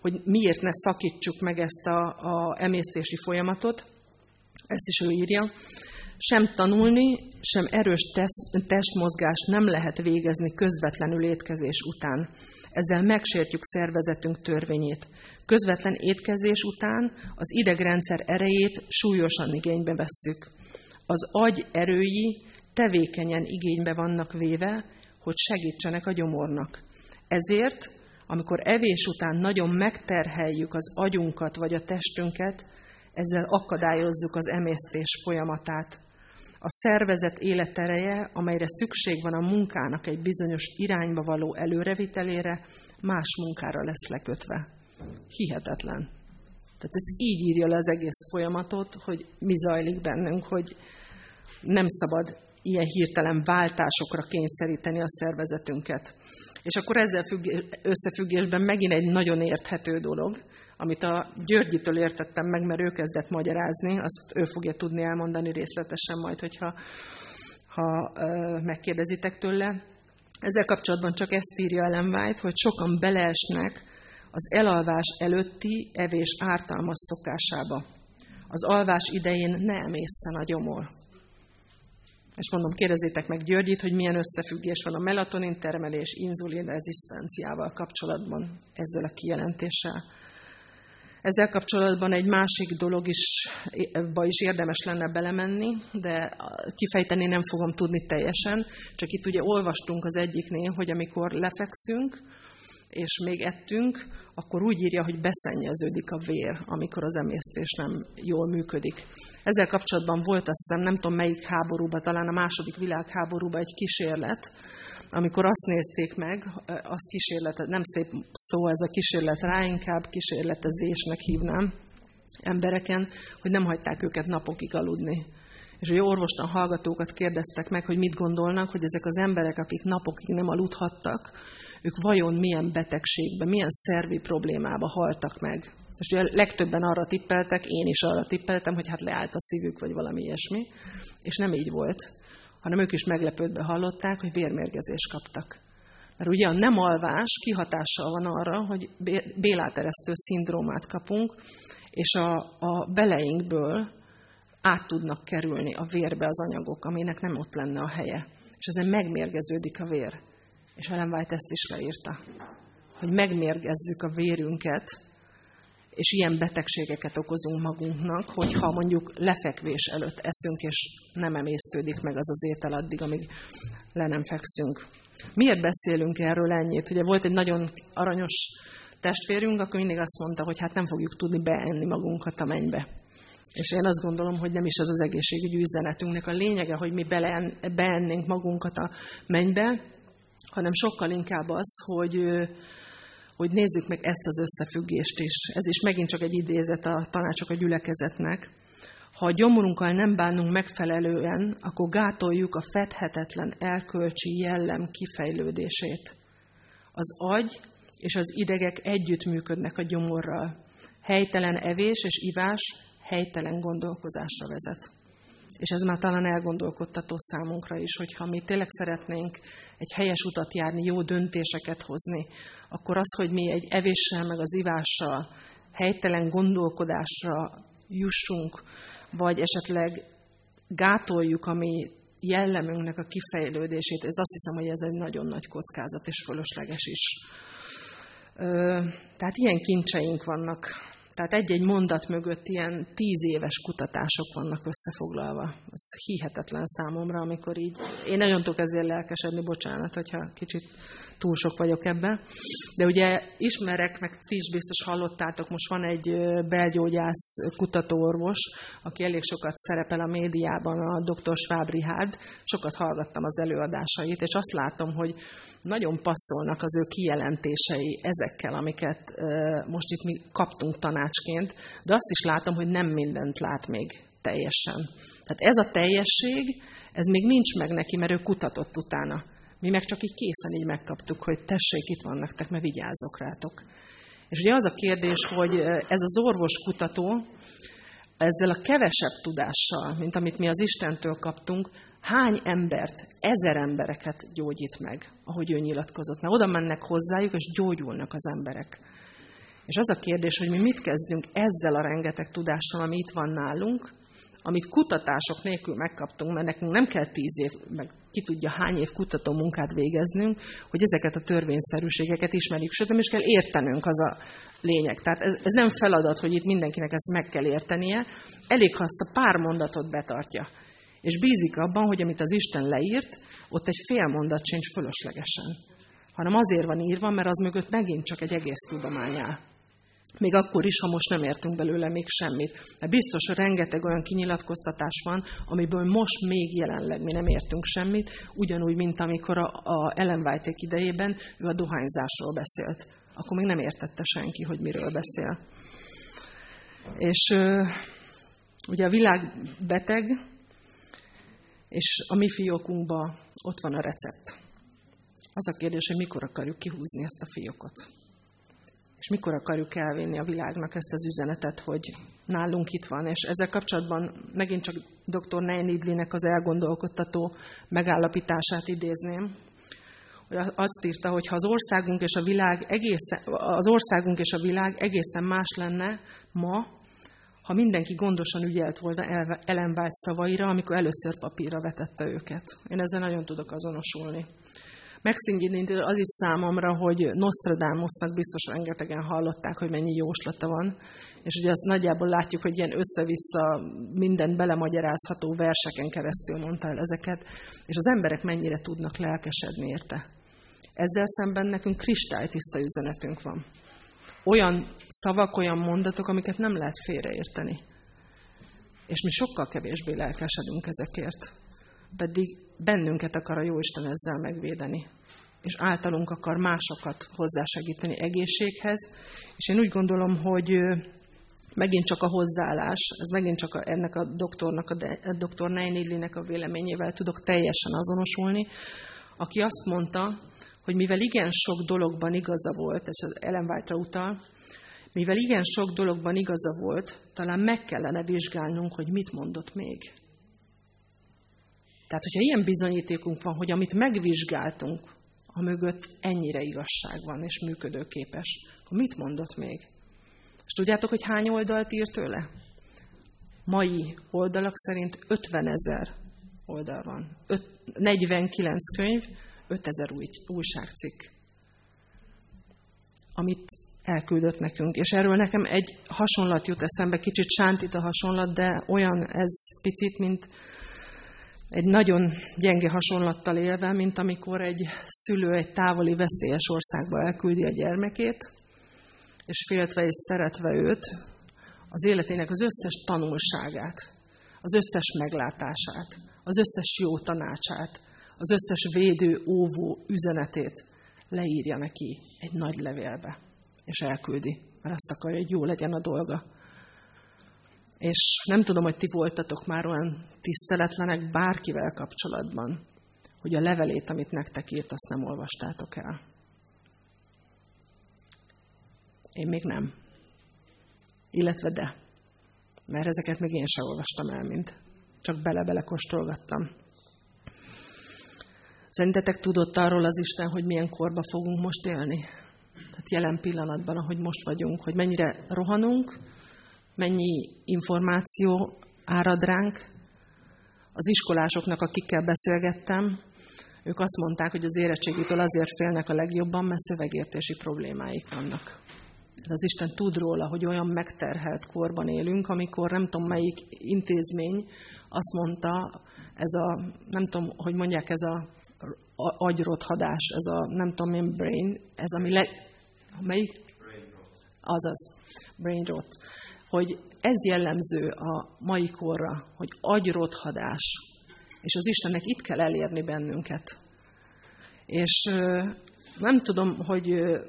hogy miért ne szakítsuk meg ezt a emésztési folyamatot. Ezt is ő írja. Sem tanulni, sem erős testmozgást nem lehet végezni közvetlenül étkezés után. Ezzel megsértjük szervezetünk törvényét. Közvetlen étkezés után az idegrendszer erejét súlyosan igénybe vesszük. Az agy erői tevékenyen igénybe vannak véve, hogy segítsenek a gyomornak. Ezért, amikor evés után nagyon megterheljük az agyunkat vagy a testünket, ezzel akadályozzuk az emésztés folyamatát. A szervezet életereje, amelyre szükség van a munkának egy bizonyos irányba való előrevitelére, más munkára lesz lekötve. Hihetetlen. Tehát ez így írja le az egész folyamatot, hogy mi zajlik bennünk, hogy nem szabad ilyen hirtelen váltásokra kényszeríteni a szervezetünket. És akkor ezzel összefüggésben megint egy nagyon érthető dolog, amit a Györgyitől értettem meg, mert ő kezdett magyarázni, azt ő fogja tudni elmondani részletesen majd, hogyha megkérdezitek tőle. Ezzel kapcsolatban csak ezt írja Ellen White, hogy sokan beleesnek az elalvás előtti evés ártalmas szokásába. Az alvás idején ne emészen a gyomor. És mondom, kérdezzétek meg Györgyit, hogy milyen összefüggés van a melatonin termelés inzulin rezisztenciával kapcsolatban ezzel a kijelentéssel. Ezzel kapcsolatban egy másik dolog is érdemes lenne belemenni, de kifejteni nem fogom tudni teljesen. Csak itt ugye olvastunk az egyiknél, hogy amikor lefekszünk, és még ettünk, akkor úgy írja, hogy beszennyeződik a vér, amikor az emésztés nem jól működik. Ezzel kapcsolatban volt, azt hiszem, nem tudom melyik háborúban, talán a II. Világháborúban egy kísérlet, amikor azt nézték meg, azt kísérletet, nem szép szó ez a kísérlet rá, inkább kísérletezésnek hívnám embereken, hogy nem hagyták őket napokig aludni. És hogy orvostan hallgatókat kérdeztek meg, hogy mit gondolnak, hogy ezek az emberek, akik napokig nem aludhattak, ők vajon milyen betegségbe, milyen szervi problémába haltak meg. És ugye legtöbben arra tippeltek, én is arra tippeltem, hogy hát leállt a szívük, vagy valami ilyesmi. És nem így volt, hanem ők is meglepődve hallották, hogy vérmérgezést kaptak. Mert ugye a nem alvás kihatással van arra, hogy béláteresztő szindrómát kapunk, és a beleinkből át tudnak kerülni a vérbe az anyagok, aminek nem ott lenne a helye. És ezen megmérgeződik a vér. És Ellen White ezt is leírta, hogy megmérgezzük a vérünket, és ilyen betegségeket okozunk magunknak, hogyha mondjuk lefekvés előtt eszünk, és nem emésztődik meg az az étel addig, amíg le nem fekszünk. Miért beszélünk erről ennyit? Ugye volt egy nagyon aranyos testvérünk, akkor mindig azt mondta, hogy hát nem fogjuk tudni beenni magunkat a mennybe. És én azt gondolom, hogy nem is ez az egészségügyi üzenetünknek a lényege, hogy mi beennénk magunkat a mennybe, hanem sokkal inkább az, hogy nézzük meg ezt az összefüggést is. Ez is megint csak egy idézet a Tanácsok a gyülekezetnek. Ha a gyomorunkkal nem bánunk megfelelően, akkor gátoljuk a fedhetetlen erkölcsi jellem kifejlődését. Az agy és az idegek együttműködnek a gyomorral. Helytelen evés és ivás helytelen gondolkozásra vezet. És ez már talán elgondolkodtató számunkra is, hogyha mi tényleg szeretnénk egy helyes utat járni, jó döntéseket hozni, akkor az, hogy mi egy evéssel meg az ivással helytelen gondolkodásra jussunk, vagy esetleg gátoljuk a mi jellemünknek a kifejlődését, ez azt hiszem, hogy ez egy nagyon nagy kockázat és fölösleges is. Tehát ilyen kincseink vannak. Tehát egy-egy mondat mögött ilyen 10 éves kutatások vannak összefoglalva. Ez hihetetlen számomra, amikor így... Én nagyon tudok ezért lelkesedni, bocsánat, hogyha kicsit túl sok vagyok ebben. De ugye ismerek, meg ti is biztos hallottátok, most van egy belgyógyász kutatóorvos, aki elég sokat szerepel a médiában, a dr. Schwab Richard. Sokat hallgattam az előadásait, és azt látom, hogy nagyon passzolnak az ő kijelentései ezekkel, amiket most itt mi kaptunk tanácsként, de azt is látom, hogy nem mindent lát még teljesen. Tehát ez a teljesség, ez még nincs meg neki, mert ő kutatott utána. Mi meg csak így készen így megkaptuk, hogy tessék, itt van nektek, mert vigyázzok rátok. És ugye az a kérdés, hogy ez az orvoskutató ezzel a kevesebb tudással, mint amit mi az Istentől kaptunk, hány embert, 1000 embereket gyógyít meg, ahogy ő nyilatkozott. Mert oda mennek hozzájuk, és gyógyulnak az emberek. És az a kérdés, hogy mi mit kezdünk ezzel a rengeteg tudással, ami itt van nálunk, amit kutatások nélkül megkaptunk, mert nekünk nem kell 10 év, meg ki tudja hány év kutató munkát végeznünk, hogy ezeket a törvényszerűségeket ismerjük. Sőt, nem is kell értenünk, az a lényeg. Tehát ez nem feladat, hogy itt mindenkinek ezt meg kell értenie. Elég, ha azt a pár mondatot betartja. És bízik abban, hogy amit az Isten leírt, ott egy fél mondat sincs fölöslegesen. Hanem azért van írva, mert az mögött megint csak egy egész tudomány áll. Még akkor is, ha most nem értünk belőle még semmit. De biztos, hogy rengeteg olyan kinyilatkoztatás van, amiből most még jelenleg mi nem értünk semmit, ugyanúgy, mint amikor a Ellen White idejében ő a dohányzásról beszélt. Akkor még nem értette senki, hogy miről beszél. És ugye a világ beteg, és a mi fiókunkban ott van a recept. Az a kérdés, hogy mikor akarjuk kihúzni ezt a fiókot. És mikor akarjuk elvinni a világnak ezt az üzenetet, hogy nálunk itt van. És ezzel kapcsolatban megint csak dr. Neil-Needley-nek az elgondolkodtató megállapítását idézném, hogy azt írta, hogy ha az országunk és a világ egészen más lenne ma, ha mindenki gondosan ügyelt volna Ellen White szavaira, amikor először papírra vetette őket. Én ezzel nagyon tudok azonosulni. Megszíngyinítő az is számomra, hogy Nostradamusnak biztos rengetegen hallották, hogy mennyi jóslata van. És ugye azt nagyjából látjuk, hogy ilyen össze-vissza mindent belemagyarázható verseken keresztül mondta el ezeket. És az emberek mennyire tudnak lelkesedni érte. Ezzel szemben nekünk kristálytiszta üzenetünk van. Olyan szavak, olyan mondatok, amiket nem lehet félreérteni. És mi sokkal kevésbé lelkesedünk ezekért. Pedig bennünket akar a Jóisten ezzel megvédeni. És általunk akar másokat hozzásegíteni egészséghez. És én úgy gondolom, hogy megint csak a hozzáállás, ez megint csak ennek a doktornak, a dr. Neil-Needley-nek a véleményével tudok teljesen azonosulni, aki azt mondta, hogy mivel igen sok dologban igaza volt, és az Ellen White-ra utal, mivel igen sok dologban igaza volt, talán meg kellene vizsgálnunk, hogy mit mondott még. Tehát, hogyha ilyen bizonyítékunk van, hogy amit megvizsgáltunk, a mögött ennyire igazság van és működőképes, akkor mit mondott még? És tudjátok, hogy hány oldalt írt tőle? Mai oldalak szerint 50 000 oldal van. 49 könyv, 5000 újságcikk, amit elküldött nekünk. És erről nekem egy hasonlat jut eszembe, kicsit sántít a hasonlat, de olyan ez picit, mint egy nagyon gyenge hasonlattal élve, mint amikor egy szülő egy távoli veszélyes országba elküldi a gyermekét, és féltve és szeretve őt, az életének az összes tanulságát, az összes meglátását, az összes jó tanácsát, az összes védő, óvó üzenetét leírja neki egy nagy levélbe, és elküldi, mert azt akarja, hogy jó legyen a dolga. És nem tudom, hogy ti voltatok már olyan tiszteletlenek bárkivel kapcsolatban, hogy a levelét, amit nektek írt, azt nem olvastátok el. Én még nem. Illetve de. Mert ezeket még én sem olvastam el mind. Csak bele-bele kóstolgattam. Szerintetek tudott arról az Isten, hogy milyen korba fogunk most élni? Tehát jelen pillanatban, ahogy most vagyunk, hogy mennyire rohanunk, mennyi információ árad ránk. Az iskolásoknak, akikkel beszélgettem, ők azt mondták, hogy az érettségitől azért félnek a legjobban, mert szövegértési problémáik vannak. Az Isten tud róla, hogy olyan megterhelt korban élünk, amikor nem tudom melyik intézmény azt mondta, ez a, nem tudom, hogy mondják, ez a agyrothadás, ez a nem tudom én brain, ez ami melyik? Azaz, brain rot. Hogy ez jellemző a mai korra, hogy agyrothadás, és az Istennek itt kell elérni bennünket. És nem tudom, hogy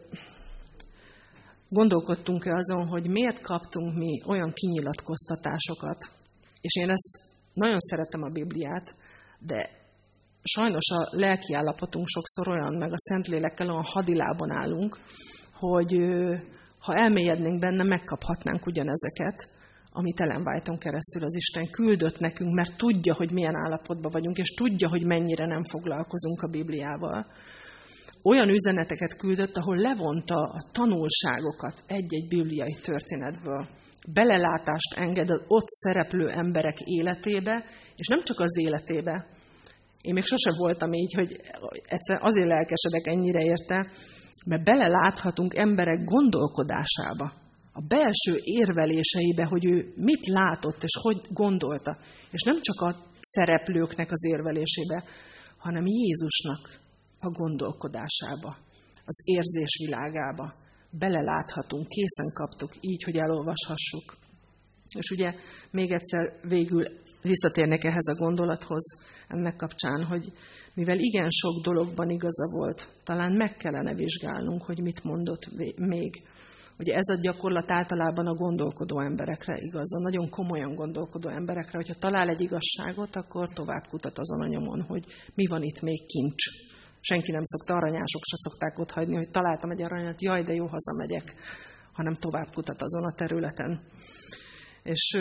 gondolkodtunk-e azon, hogy miért kaptunk mi olyan kinyilatkoztatásokat. És én ezt nagyon szeretem a Bibliát, de sajnos a lelki állapotunk sokszor olyan, meg a Szentlélekkel olyan hadilában állunk, hogy ha elmélyednénk benne, megkaphatnánk ugyanezeket, amit Ellen White-on keresztül az Isten küldött nekünk, mert tudja, hogy milyen állapotban vagyunk, és tudja, hogy mennyire nem foglalkozunk a Bibliával. olyan üzeneteket küldött, ahol levonta a tanulságokat egy-egy bibliai történetből. Belelátást enged az ott szereplő emberek életébe, és nem csak az életébe. Én még sose voltam így, hogy egyszer azért lelkesedek ennyire érte, mert beleláthatunk emberek gondolkodásába, a belső érveléseibe, hogy ő mit látott és hogy gondolta. És nem csak a szereplőknek az érvelésébe, hanem Jézusnak a gondolkodásába, az érzésvilágába. Beleláthatunk, készen kaptuk, így, hogy elolvashassuk. És ugye még egyszer végül visszatérnek ehhez a gondolathoz ennek kapcsán, hogy mivel igen sok dologban igaza volt, talán meg kellene vizsgálnunk, hogy mit mondott még. Ugye ez a gyakorlat általában a gondolkodó emberekre igaz, a nagyon komolyan gondolkodó emberekre, hogyha talál egy igazságot, akkor tovább kutat azon a nyomon, hogy mi van itt még kincs. Senki nem szokta, aranyások se szokták ott hagyni, hogy találtam egy aranyat, jaj, de jó, hazamegyek, hanem tovább kutat azon a területen. És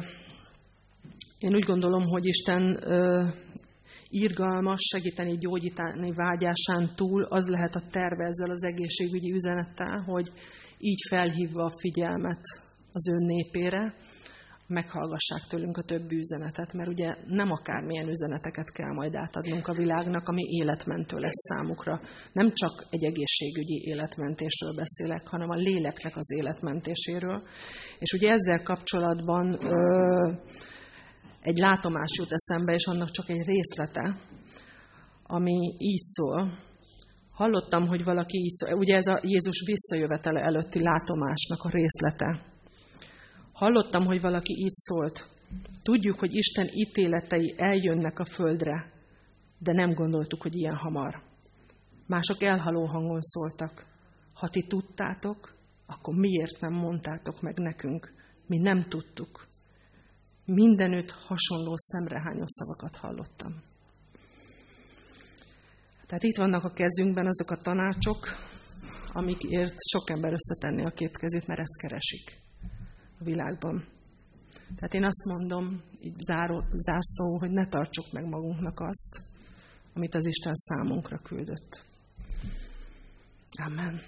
én úgy gondolom, hogy Isten irgalmas, segíteni, gyógyítani vágyásán túl az lehet a terve ezzel az egészségügyi üzenettel, hogy így felhívva a figyelmet az ön népére, meghallgassák tőlünk a többi üzenetet, mert ugye nem akármilyen üzeneteket kell majd átadnunk a világnak, ami életmentő lesz számukra. Nem csak egy egészségügyi életmentésről beszélek, hanem a léleknek az életmentéséről. És ugye ezzel kapcsolatban egy látomás jut eszembe, és annak csak egy részlete, ami így szól. Hallottam, hogy valaki így szól, ugye ez a Jézus visszajövetele előtti látomásnak a részlete. Hallottam, hogy valaki így szólt. Tudjuk, hogy Isten ítéletei eljönnek a földre, de nem gondoltuk, hogy ilyen hamar. Mások elhaló hangon szóltak. Ha ti tudtátok, akkor miért nem mondtátok meg nekünk? Mi nem tudtuk. Mindenütt hasonló szemrehányó szavakat hallottam. Tehát itt vannak a kezünkben azok a tanácsok, amikért sok ember összetenni a két kezét, mert ezt keresik a világban. Tehát én azt mondom, így zárszó, hogy ne tartsuk meg magunknak azt, amit az Isten számunkra küldött. Amen.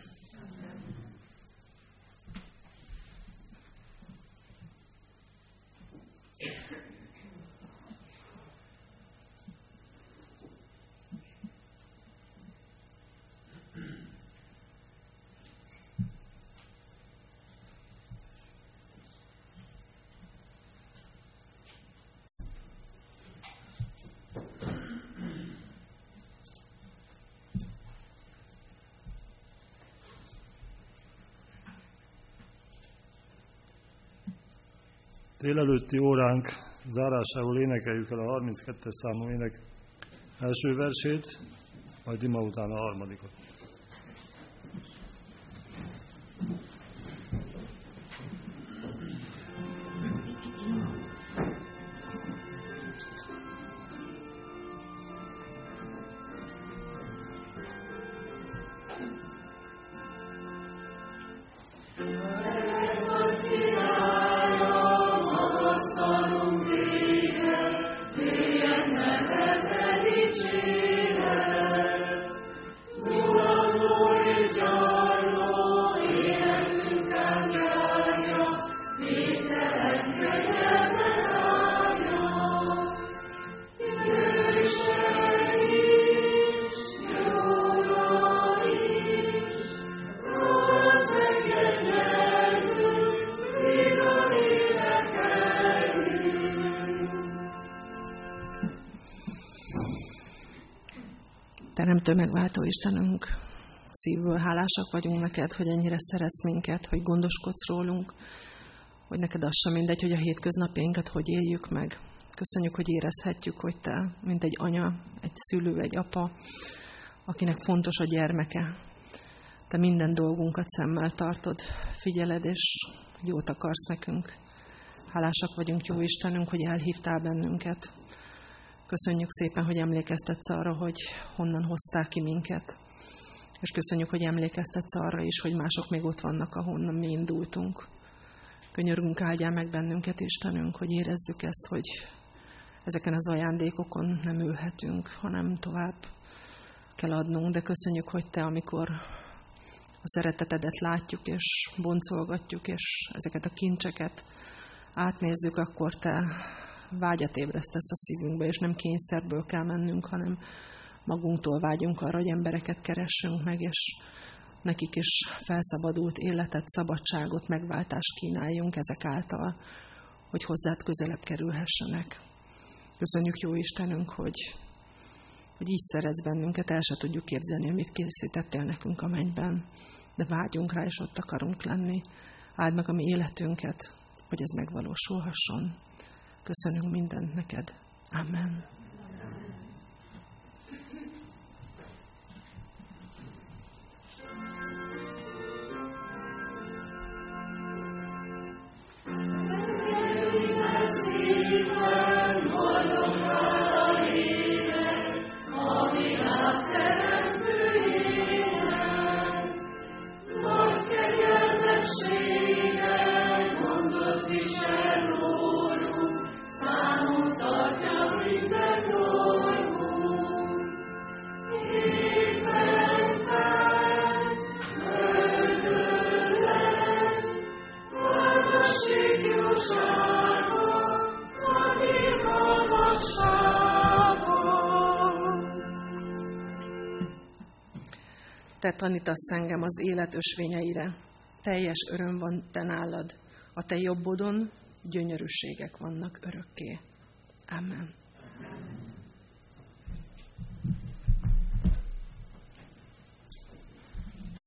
Délelőtti óránk zárásával énekeljük el a 32-es számú ének első versét, majd ima után a harmadikot. Teremtő megváltó Istenünk, szívből hálásak vagyunk neked, hogy ennyire szeretsz minket, hogy gondoskodsz rólunk, hogy neked az sem mindegy, hogy a hétköznapjainkat hogy éljük meg. Köszönjük, hogy érezhetjük, hogy te, mint egy anya, egy szülő, egy apa, akinek fontos a gyermeke. Te minden dolgunkat szemmel tartod, figyeled, és jót akarsz nekünk. Hálásak vagyunk, jó Istenünk, hogy elhívtál bennünket. Köszönjük szépen, hogy emlékeztetsz arra, hogy honnan hoztál ki minket. És köszönjük, hogy emlékeztetsz arra is, hogy mások még ott vannak, ahonnan mi indultunk. Könyörgünk, áldjál meg bennünket, Istenünk, hogy érezzük ezt, hogy ezeken az ajándékokon nem ülhetünk, hanem tovább kell adnunk, de köszönjük, hogy Te, amikor a szeretetedet látjuk, és boncolgatjuk, és ezeket a kincseket átnézzük, akkor Te vágyat ébresztesz a szívünkbe, és nem kényszerből kell mennünk, hanem magunktól vágyunk arra, hogy embereket keressünk meg, és nekik is felszabadult életet, szabadságot, megváltást kínáljunk ezek által, hogy hozzád közelebb kerülhessenek. Köszönjük, jó Istenünk, hogy így szeretsz bennünket, el se tudjuk képzelni, amit készítettél nekünk a mennyben, de vágyunk rá, és ott akarunk lenni. Áld meg a mi életünket, hogy ez megvalósulhasson. Köszönünk mindent neked. Amen. Te tanítasz engem az élet ösvényeire, teljes öröm van te nálad, a te jobbodon gyönyörűségek vannak örökké. Amen.